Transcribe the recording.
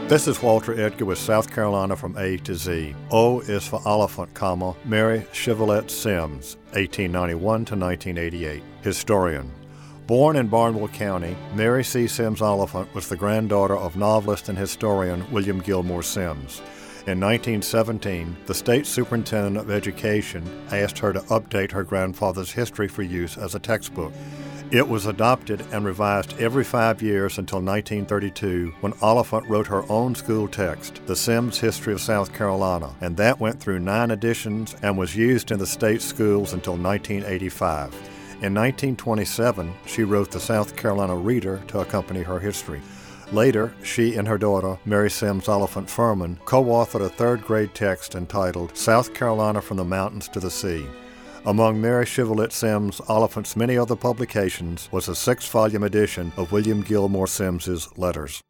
This is Walter Edgar with South Carolina from A to Z. O is for Oliphant, Mary Chevrolet Sims, 1891 to 1988. Historian. Born in Barnwell County, Mary C. Sims Oliphant was the granddaughter of novelist and historian William Gilmore Sims. In 1917, the state superintendent of education asked her to update her grandfather's history for use as a textbook. It was adopted and revised every 5 years until 1932, when Oliphant wrote her own school text, The Sims History of South Carolina, and that went through 9 editions and was used in the state schools until 1985. In 1927, she wrote the South Carolina Reader to accompany her history. Later, she and her daughter, Mary Sims Oliphant Furman, co-authored a 3rd grade text entitled South Carolina from the Mountains to the Sea. Among Mary Chevrolet Sims Oliphant's many other publications was a 6-volume edition of William Gilmore Sims's letters.